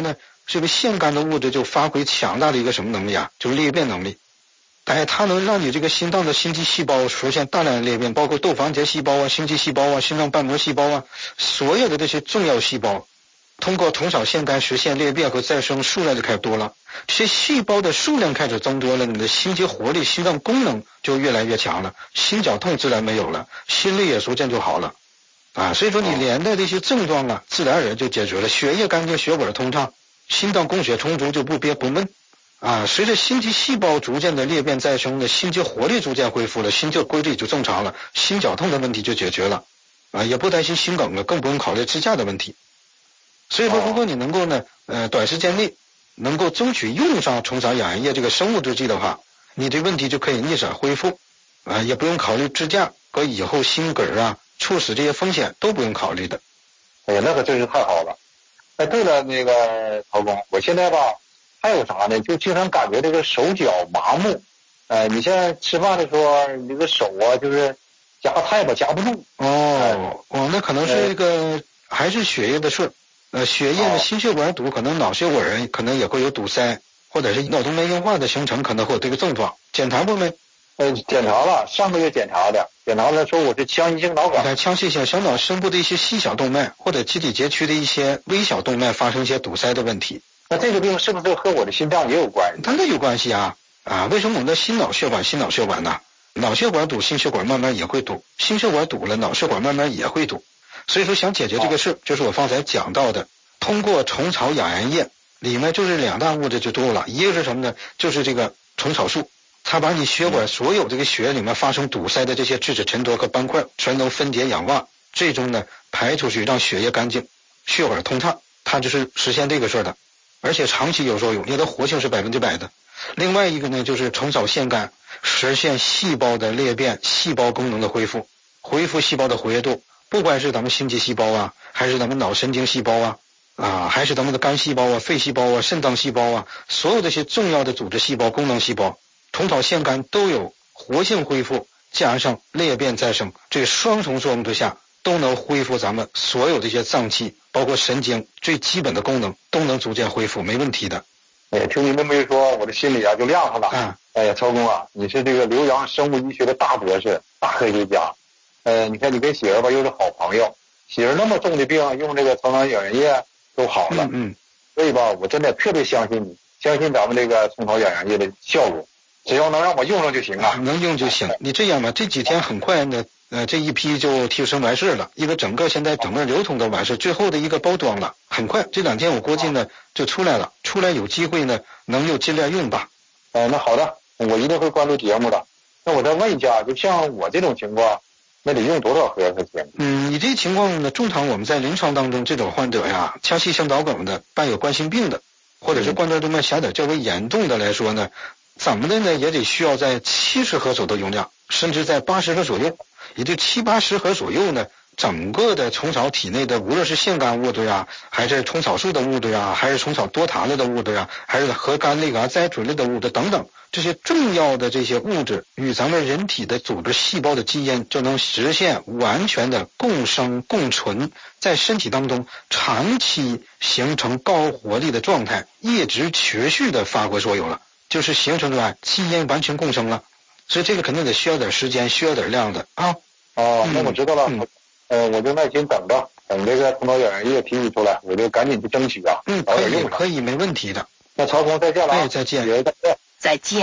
这个腺苷的物质就发挥强大的一个什么能力啊？就是裂变能力。它能让你这个心脏的心肌细胞出现大量的裂变，包括窦房结细胞啊、心肌细胞啊、心脏瓣膜细胞啊，所有的这些重要细胞，通过虫草腺苷实现裂变和再生，数量就开始多了。这些细胞的数量开始增多了，你的心肌活力、心脏功能就越来越强了，心绞痛自然没有了，心律也逐渐就好了啊。所以说你连带的一些症状啊，自然而然就解决了，血液干净，血管通畅，心脏供血充足，就不憋不闷啊。随着心肌细胞逐渐的裂变再生呢，心肌活力逐渐恢复了，心跳规律就正常了，心绞痛的问题就解决了啊，也不担心心梗了，更不用考虑支架的问题。所以说如果你能够呢短时间内能够争取用上虫草养颜液这个生物制剂的话，你这问题就可以逆转恢复啊，也不用考虑支架和以后心梗啊、猝死这些风险都不用考虑的。 哎呀，那可真是太好了。哎，对了，那个曹工，我现在吧还有啥呢？就经常感觉这个手脚麻木。你现在吃饭的时候，你这个手啊，就是夹菜吧夹不住。 那可能是这个还是血液的事。血液的心血管堵，可能脑血管可能也会有堵塞，或者是脑动脉硬化的形成，可能会有这个症状。检查过没？ 检查了，上个月检查的，检查了说我是腔隙性脑梗。 腔隙性小脑深部的一些细小动脉或者基底节区的一些微小动脉发生一些堵塞的问题。 那这个病是不是和我的心脏也有关系？ 当然有关系啊！为什么我们的心脑血管呢？脑血管堵，心血管慢慢也会堵；心血管堵了，脑血管慢慢也会堵。所以说想解决这个事，就是我刚才讲到的，通过虫草养颜液里面就是两大物质就多了，一个是什么呢？就是这个虫草素，它把你血管所有这个血里面发生堵塞的这些质子沉着和斑块全能分解氧化，最终呢排出去，让血液干净，血管通畅，它就是实现这个事的，而且长期有作用，它的活性是100%的。另外一个呢就是虫草腺苷实现细胞的裂变，细胞功能的恢复细胞的活跃度。不管是咱们心肌细胞啊，还是咱们脑神经细胞啊，还是咱们的肝细胞啊、肺细胞啊、肾脏细胞啊，所有这些重要的组织细胞、功能细胞，虫草腺苷都有活性恢复，加上裂变再生，这双重作用之下，都能恢复咱们所有这些脏器，包括神经最基本的功能都能逐渐恢复，没问题的。 听你那么一说，我的心里就亮上了。哎呀，曹工啊，你是这个浏阳生物医学的大博士、大科学家。你看你跟媳妇吧又是好朋友，媳妇那么重的病用这个虫草养颜液都好了。所以吧，我真的特别相信你，相信咱们这个虫草养颜液的效果，只要能让我用上就行啊。 能用就行。你这样吧，这几天很快呢，这一批就提升完事了，因为现在整个流通的完事，最后的一个包装了，很快这2天我估计呢就出来了，出来有机会呢能就尽量用吧。 那好的，我一定会关注节目的。那我再问一下，就像我这种情况，那得用多少盒才行？ 你这情况呢，通常我们在临床当中，这种患者呀，腔隙性脑梗的、伴有冠心病的，或者是冠状动脉狭窄较为严重的来说呢，咱们的呢也得需要在70盒左右的用量，甚至在80盒左右，也就70-80盒左右呢，整个的虫草体内的，无论是腺苷物质呀，还是虫草素的物质呀，还是虫草多肽类的物质呀，还是核苷类啊、甾醇类的物质等等，这些重要的这些物质与咱们人体的组织细胞的基因就能实现完全的共生共存，在身体当中长期形成高活力的状态，一直持续的发挥作用了，就是形成了基因完全共生了。所以这个肯定得需要点时间，需要点量的啊。 那我知道了。我就耐心等着，等这个虫草养颜液提取出来，我就赶紧去争取啊。 可以，没问题的。 那曹工再见了。 再见。 再见。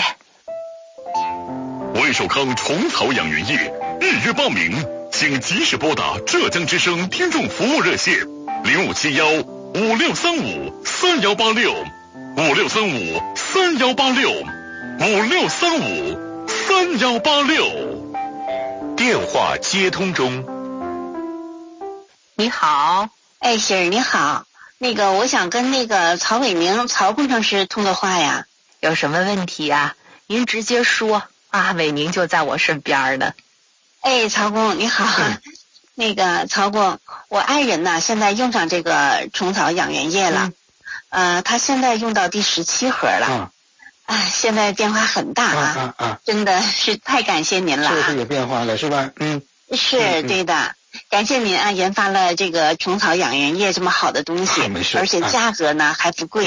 威寿康虫草养颜液预约报名，请及时拨打浙江之声听众服务热线0571-5635-3186，5635-3186，5635-3186。 电话接通中。 你好， 媳儿你好，我想跟曹伟明曹工程师通个话呀。 有什么问题呀？您直接说啊，伟明就在我身边呢。 曹工你好，曹工，我爱人呢现在用上这个虫草养颜液了，他现在用到第17盒了。现在变化很大真的是太感谢您了。 是有变化了是吧？ 是对的。感谢您研发了这个虫草养颜液这么好的东西，而且价格呢还不贵，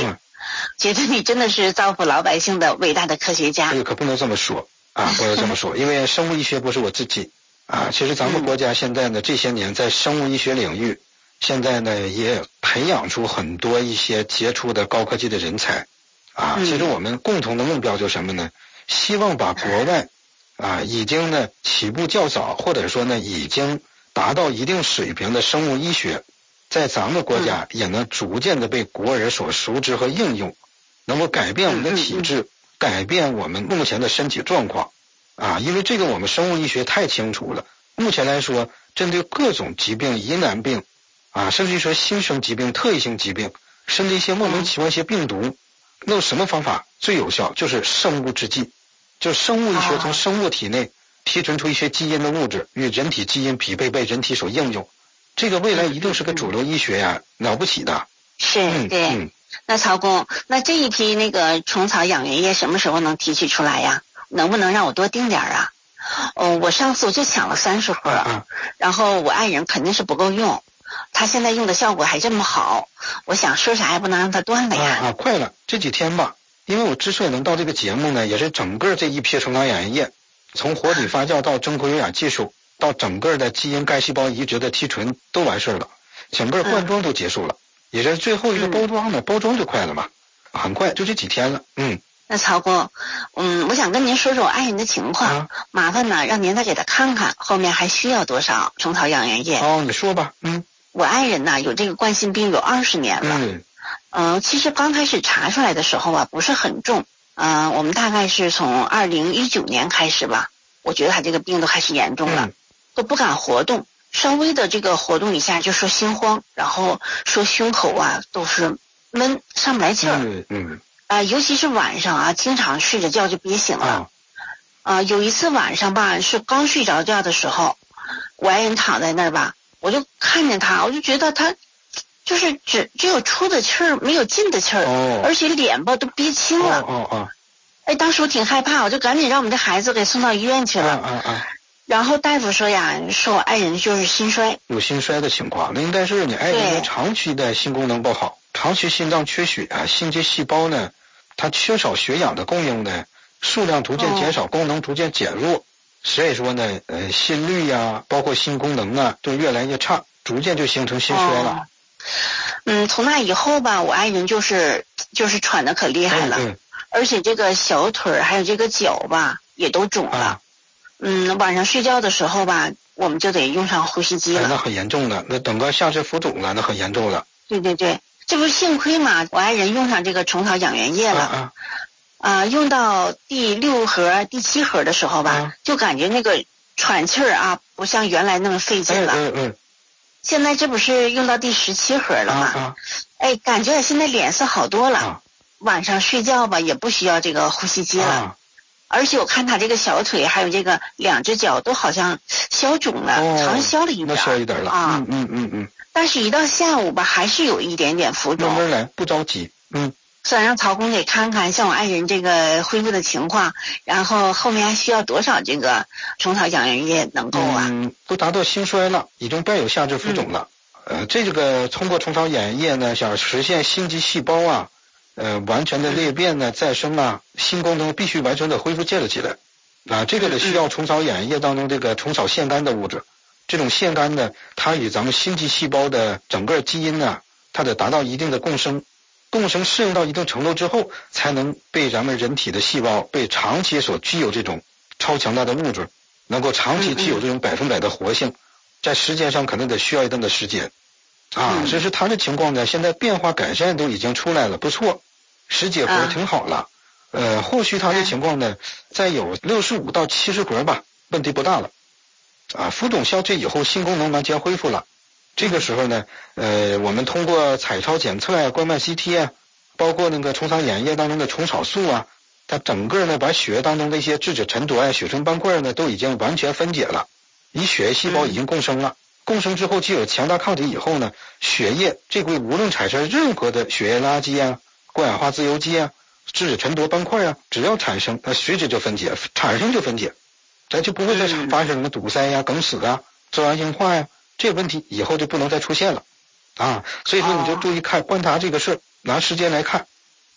觉得你真的是造福老百姓的伟大的科学家。 这个可不能这么说啊，不能这么说，因为生物医学不是我自己啊。其实咱们国家现在呢，这些年在生物医学领域，现在呢也培养出很多一些杰出的高科技的人才啊。其实我们共同的目标就是什么呢？希望把国外啊已经呢起步较早，或者说呢已经达到一定水平的生物医学，在咱们国家也能逐渐的被国人所熟知和应用，能够改变我们的体质，改变我们目前的身体状况啊。因为这个我们生物医学太清楚了，目前来说针对各种疾病、疑难病啊，甚至于说新生疾病、特异性疾病，甚至一些莫名其妙一些病毒，那有什么方法最有效？就是生物制剂，就是生物医学从生物体内提纯出一些基因的物质，与人体基因匹配，被人体所应用。这个未来一定是个主流医学呀，了不起的。 是，对。那曹工，那这一批那个虫草养元液什么时候能提取出来呀？能不能让我多订点啊？我上次我就抢了30盒，然后我爱人肯定是不够用，他现在用的效果还这么好，我想说啥也不能让他断了呀。 快了，这几天吧，因为我之所以能到这个节目呢，也是整个这一批虫草养元液，从活体发酵到真空优雅技术，到整个的基因干细胞移植的提纯都完事了，整个灌装都结束了，也是最后一个包装呢，包装就快了嘛，很快就这几天了。 那曹工，我想跟您说说我爱人的情况，麻烦呢让您再给他看看后面还需要多少虫草养元液。 你说吧。 我爱人呢有这个冠心病有20年了。其实刚开始查出来的时候啊不是很重，我们大概是从2019年开始吧，我觉得他这个病都开始严重了，都不敢活动，稍微的这个活动一下就说心慌，然后说胸口啊都是闷，上不来气儿。尤其是晚上啊，经常睡着觉就憋醒了。有一次晚上吧，是刚睡着觉的时候，我爱人躺在那儿吧，我就看见他，我就觉得他就是只有出的气儿，没有进的气儿，而且脸吧都憋青了。当时我挺害怕，我就赶紧让我们的孩子给送到医院去了。然后大夫说呀，说我爱人就是心衰， 有心衰的情况，那应该是你爱人长期的心功能不好，长期心脏缺血啊，心肌细胞呢，它缺少血氧的供应呢，数量逐渐减少，功能逐渐减弱，所以说呢，心率呀，包括心功能啊，都越来越差，逐渐就形成心衰了。 从那以后吧，我爱人就是喘得可厉害了，而且这个小腿还有这个脚吧也都肿了。晚上睡觉的时候吧，我们就得用上呼吸机了。 那很严重的，那整个下肢浮肿了，那很严重了。 对，这不是幸亏嘛，我爱人用上这个虫草养元液了。用到第6盒、第7盒的时候吧，就感觉那个喘气儿啊，不像原来那么费劲了。现在这不是用到第17盒了吗？感觉现在脸色好多了。晚上睡觉吧，也不需要这个呼吸机了。而且我看他这个小腿还有这个2只脚都好像消肿了，好像消了一点。 那消一点了。 但是一到下午吧，还是有一点点浮肿。 慢慢来，不着急。 想让曹工给看看像我爱人这个恢复的情况，然后后面还需要多少这个虫草养元液能够啊？ 都达到心衰了，已经伴有下肢浮肿了。这个通过虫草养元液呢，想实现心肌细胞啊，完全的裂变呢、再生啊，心功能必须完全的恢复建立起来。这个呢需要虫草养元液当中这个虫草腺苷的物质。这种腺苷呢，它与咱们心肌细胞的整个基因呢，它得达到一定的共生适应到一定程度之后，才能被咱们人体的细胞被长期所具有这种超强大的物质，能够长期具有这种100%的活性，在时间上可能得需要一定的时间。所以说他的情况呢，现在变化改善都已经出来了，不错，10几盒挺好了。后续他的情况呢，再有65到70盒吧，问题不大了。浮肿消退以后，心功能完全恢复了。这个时候呢，我们通过彩超检测啊、冠脉 CT 啊，包括那个虫草养元液当中的虫草素啊，它整个呢把血液当中的一些质子沉着啊、血栓斑块呢都已经完全分解了，与血液细胞已经共生了。共生之后具有强大抗体以后呢，血液这回无论产生任何的血液垃圾啊、过氧化自由基啊、质子沉着斑块啊，只要产生，它随之就分解，产生就分解，咱就不会再发生什么堵塞呀、梗死啊、周样硬化呀，这个问题以后就不能再出现了。所以说你就注意看观察这个事，拿时间来看。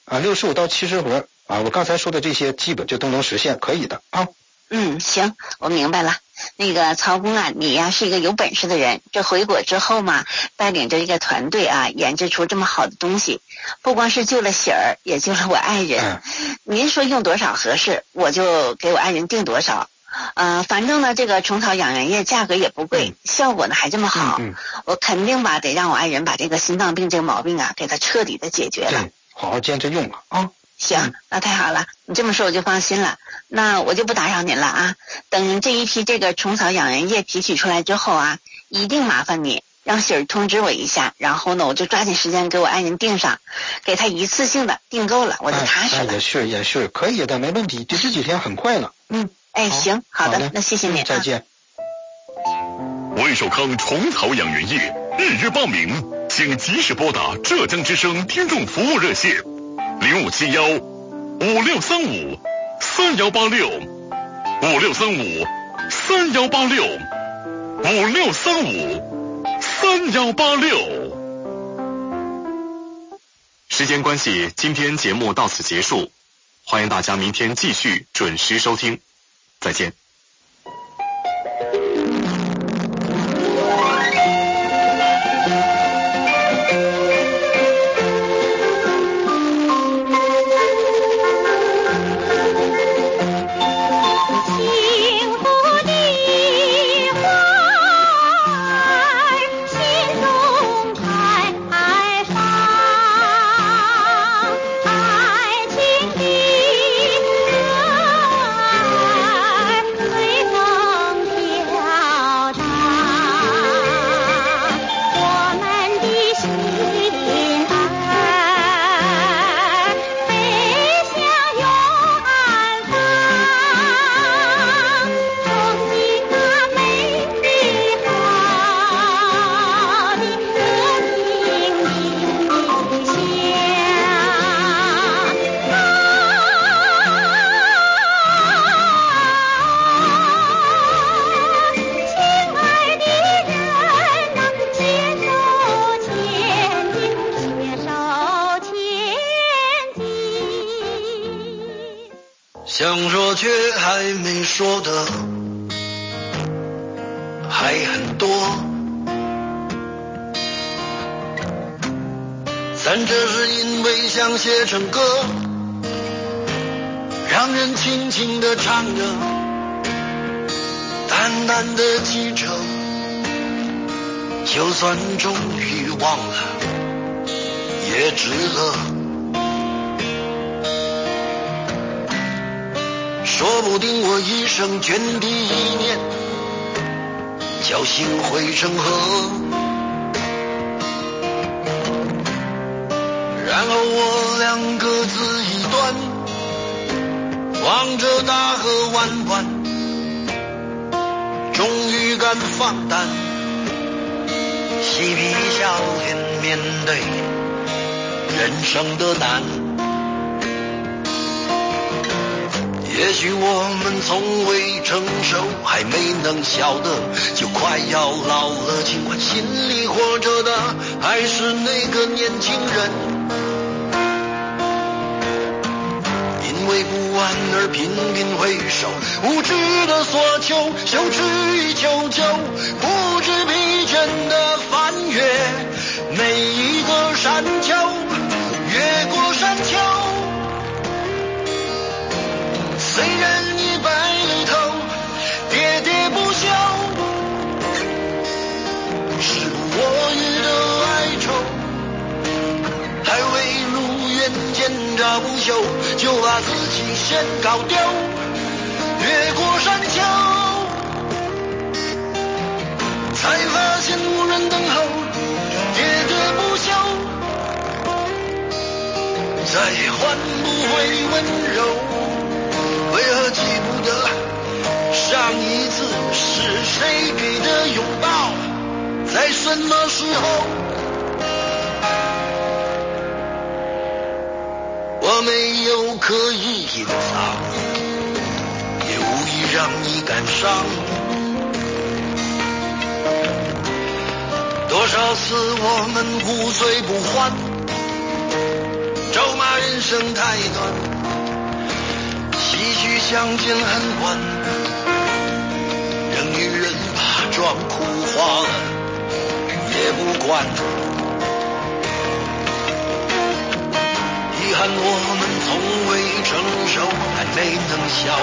65到70盒啊，我刚才说的这些基本就都能实现，可以的啊。 行，我明白了。那个曹工啊，你呀是一个有本事的人，这回国之后嘛，带领着一个团队啊，研制出这么好的东西，不光是救了喜儿，也救了我爱人。您说用多少合适，我就给我爱人定多少。反正呢，这个虫草养元液价格也不贵，效果呢还这么好，我肯定吧得让我爱人把这个心脏病这个毛病啊，给他彻底的解决了。 对，好好坚持用了啊。 行，那太好了，你这么说我就放心了。那我就不打扰您了啊。等这一批这个虫草养元液提取出来之后啊，一定麻烦你让喜儿通知我一下，然后呢我就抓紧时间给我爱人订上，给他一次性的订够了，我就踏实了。 也是可以的，没问题，这几天很快了。 行，好的，那谢谢你， 再见。 万寿康虫草养元液预约报名，请及时拨打浙江之声听众服务热线0571 5635 3186 5635 3186 5635 3186。 时间关系，今天节目到此结束，欢迎大家明天继续准时收听，再见。 想说却还没说的还很多，但这是因为想写成歌，让人轻轻地唱着，淡淡的记着，就算终于忘了也值了。说不定我一生涓滴一念，侥幸汇成河，然后我俩各自一端，望着大河弯弯，终于敢放胆，嬉皮笑脸面对人生的难。也许我们从未成熟，还没能晓得就快要老了，尽管心里活着的还是那个年轻人，因为不安而频频回首，无知的索求，羞耻与求救，不知疲倦的翻越每一个山丘，越过山丘，虽然已白了头，喋喋不休，是我予的哀愁，还未如愿见着不朽，就把自己先搞丢，越过山丘，才发现无人等候，喋喋不休，再换不回温柔，为何记不得上一次是谁给的拥抱，在什么时候？我没有刻意隐藏，也无意让你感伤。多少次我们不醉不欢，朝咒骂人生太短，唏嘘相见恨晚，人与人把妆哭花了也不管。遗憾我们从未成熟，还没能笑。